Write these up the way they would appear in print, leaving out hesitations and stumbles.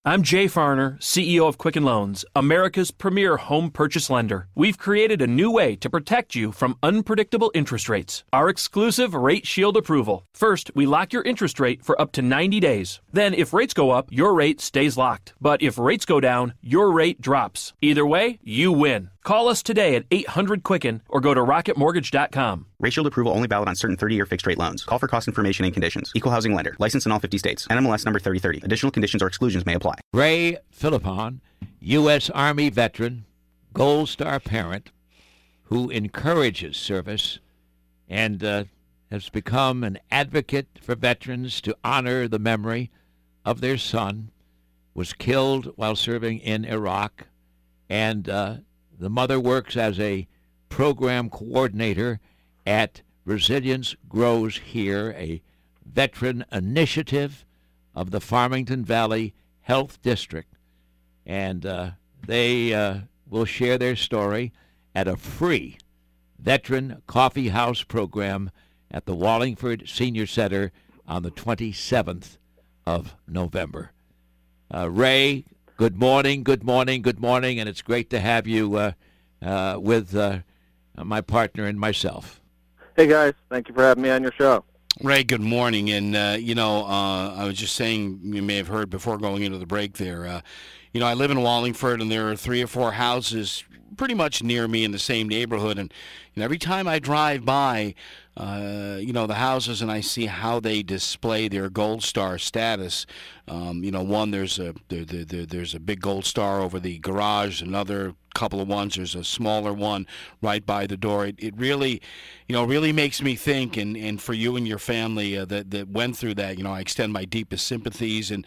I'm Jay Farner, CEO of Quicken Loans, America's premier home purchase lender. We've created a new way to protect you from unpredictable interest rates. Our exclusive Rate Shield approval. First, we lock your interest rate for up to 90 days. Then, if rates go up, your rate stays locked. But if rates go down, your rate drops. Either way, you win. Call us today at 800-QUICKEN or go to rocketmortgage.com. Rate Shield approval only valid on certain 30-year fixed-rate loans. Call for cost information and conditions. Equal housing lender. Licensed in all 50 states. NMLS number 3030. Additional conditions or exclusions may apply. Ray Philippon, U.S. Army veteran, Gold Star parent, who encourages service and has become an advocate for veterans to honor the memory of their son, was killed while serving in Iraq, and the mother works as a program coordinator at Resilience Grows Here, a veteran initiative of the Farmington Valley Health District. And they will share their story at a free Veteran Coffee House program at the Wallingford Senior Center on the 27th of November. Ray, good morning, and it's great to have you with my partner and myself. Hey, guys. Thank you for having me on your show. Ray, good morning. And, I was just saying, you may have heard before going into the break there, I live in Wallingford, and there are 3 or 4 houses pretty much near me in the same neighborhood. And every time I drive by, the houses and I see how they display their Gold Star status, one, there's a big Gold Star over the garage, another couple of ones, there's a smaller one right by the door. It really, really makes me think, and for you and your family that went through that, I extend my deepest sympathies, and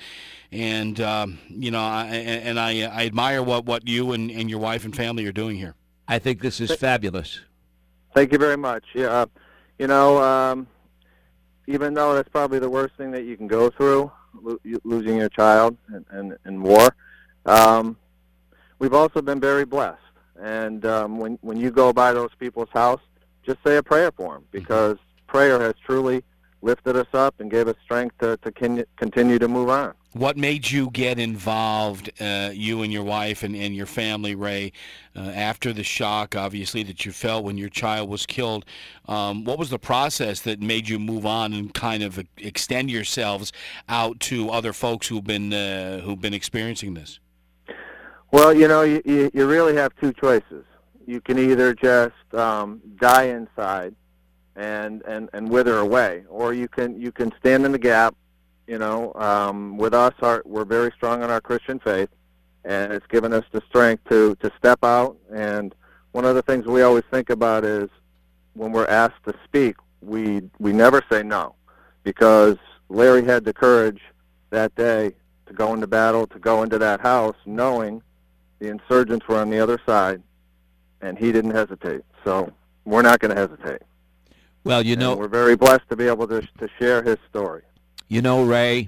I admire what you and your wife and family are doing here. I think this is fabulous. Thank you very much. Yeah, even though that's probably the worst thing that you can go through, losing your child in war, we've also been very blessed. And when you go by those people's house, just say a prayer for them, because prayer has truly lifted us up and gave us strength to continue to move on. What made you get involved, you and your wife and your family, Ray, after the shock, obviously, that you felt when your child was killed? What was the process that made you move on and kind of extend yourselves out to other folks who've been experiencing this? Well, you really have 2 choices. You can either just die inside and wither away, or you can stand in the gap. With us, we're very strong on our Christian faith, and it's given us the strength to step out. And one of the things we always think about is when we're asked to speak, we never say no, because Larry had the courage that day to go into battle, to go into that house, knowing the insurgents were on the other side, and he didn't hesitate. So we're not going to hesitate. Well, and we're very blessed to be able to share his story. Ray,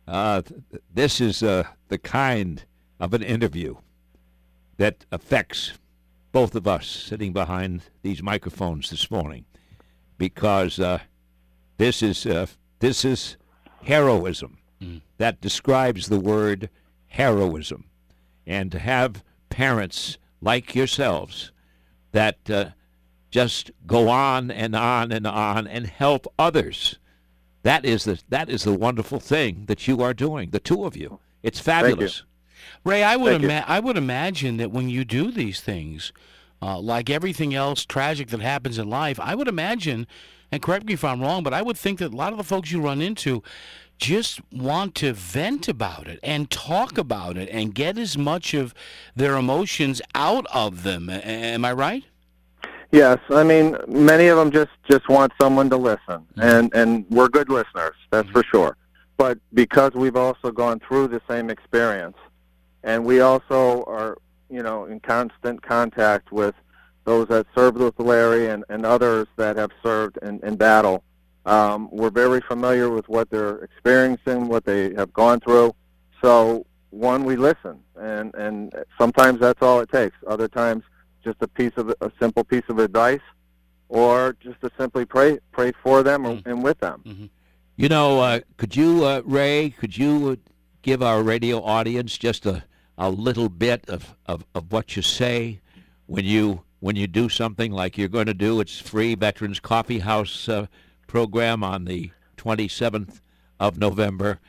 this is the kind of an interview that affects both of us sitting behind these microphones this morning, because this is heroism. That describes the word heroism. And to have parents like yourselves that just go on and on and on and help others. That is the wonderful thing that you are doing, the 2 of you. It's fabulous. Ray, I would imagine that when you do these things, like everything else tragic that happens in life, I would imagine, and correct me if I'm wrong, but I would think that a lot of the folks you run into just want to vent about it and talk about it and get as much of their emotions out of them. Am I right? Yes, I mean, many of them just want someone to listen, and we're good listeners, that's for sure. But because we've also gone through the same experience, and we also are, in constant contact with those that served with Larry and others that have served in battle, we're very familiar with what they're experiencing, what they have gone through. So, one, we listen, and sometimes that's all it takes. Other times, just a simple piece of advice, or just to simply pray for them and with them. Could you, Ray, give our radio audience just a little bit of what you say when you do something like you're going to do? It's free Veterans Coffee House program on the 27th of November.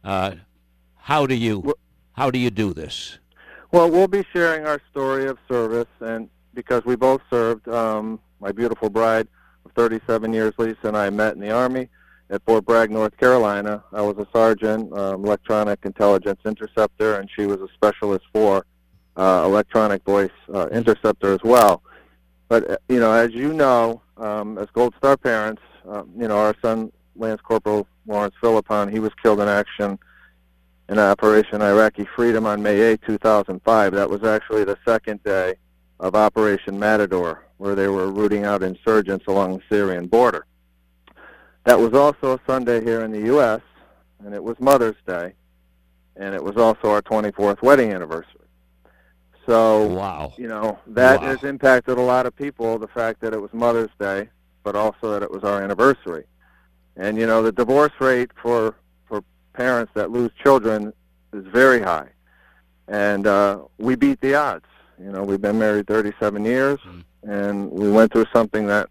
How do you do this? Well, we'll be sharing our story of service, and because we both served, my beautiful bride of 37 years, Lisa, and I met in the Army at Fort Bragg, North Carolina. I was a sergeant, electronic intelligence interceptor, and she was a specialist for electronic voice interceptor as well. But, as you know, as Gold Star parents, our son, Lance Corporal Lawrence Philippon, he was killed in action in Operation Iraqi Freedom on May 8, 2005. That was actually the second day of Operation Matador, where they were rooting out insurgents along the Syrian border. That was also a Sunday here in the U.S., and it was Mother's Day, and it was also our 24th wedding anniversary. So, wow. That has impacted a lot of people, the fact that it was Mother's Day, but also that it was our anniversary. And, the divorce rate for parents that lose children is very high. And we beat the odds. We've been married 37 years, and we went through something that,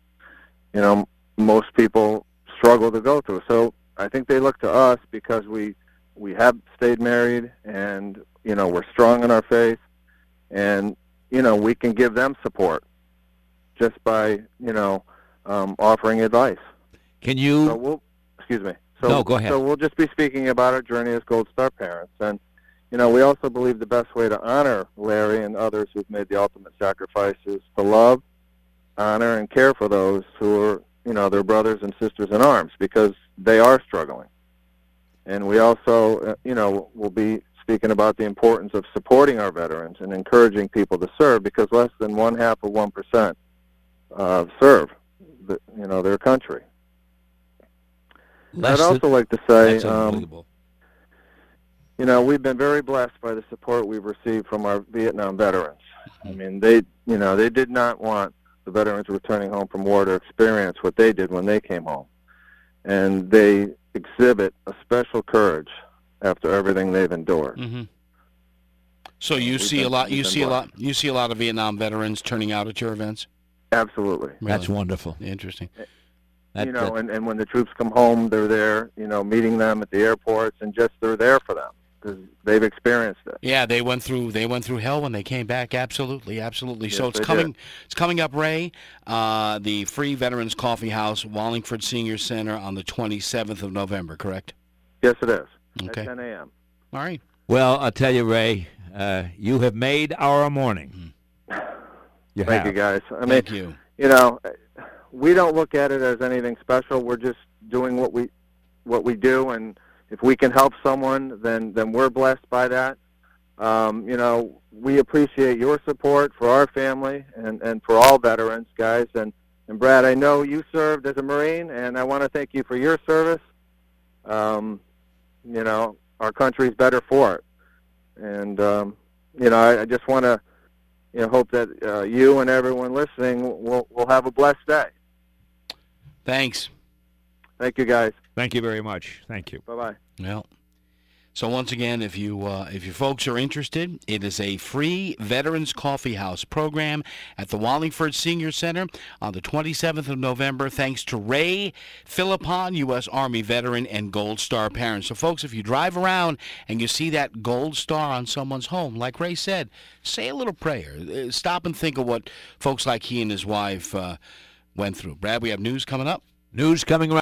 most people struggle to go through. So I think they look to us because we have stayed married, and, we're strong in our faith, and, we can give them support just by, offering advice. Can you... Excuse me. No, go ahead. So we'll just be speaking about our journey as Gold Star parents. And, we also believe the best way to honor Larry and others who've made the ultimate sacrifice is to love, honor, and care for those who are, their brothers and sisters in arms, because they are struggling. And we also, will be speaking about the importance of supporting our veterans and encouraging people to serve, because less than 0.5% serve, their country. I'd also like to say, That's unbelievable. We've been very blessed by the support we've received from our Vietnam veterans. I mean, they did not want the veterans returning home from war to experience what they did when they came home. And they exhibit a special courage after everything they've endured. Mm-hmm. So you see a lot of Vietnam veterans turning out at your events? Absolutely. Really? That's wonderful. Interesting. And when the troops come home, they're there, meeting them at the airports, and just they're there for them because they've experienced it. Yeah, they went through hell when they came back. Absolutely. Yes, So it's coming up, Ray. The Free Veterans Coffee House, Wallingford Senior Center, on the 27th of November. Correct? Yes, it is. Okay. At 10 a.m. All right. Well, I'll tell you, Ray, you have made our morning. Thank you, guys. Thank you. We don't look at it as anything special. We're just doing what we do, and if we can help someone, then we're blessed by that. We appreciate your support for our family and for all veterans, guys. And Brad, I know you served as a Marine, and I want to thank you for your service. Our country's better for it. And, I just want to hope that you and everyone listening will have a blessed day. Thanks. Thank you, guys. Thank you very much. Thank you. Bye-bye. Well, so once again, if you folks are interested, it is a free Veterans Coffee House program at the Wallingford Senior Center on the 27th of November, thanks to Ray Philippon, U.S. Army veteran and Gold Star parent. So, folks, if you drive around and you see that Gold Star on someone's home, like Ray said, say a little prayer. Stop and think of what folks like he and his wife went through. Brad, we have news coming up. News coming right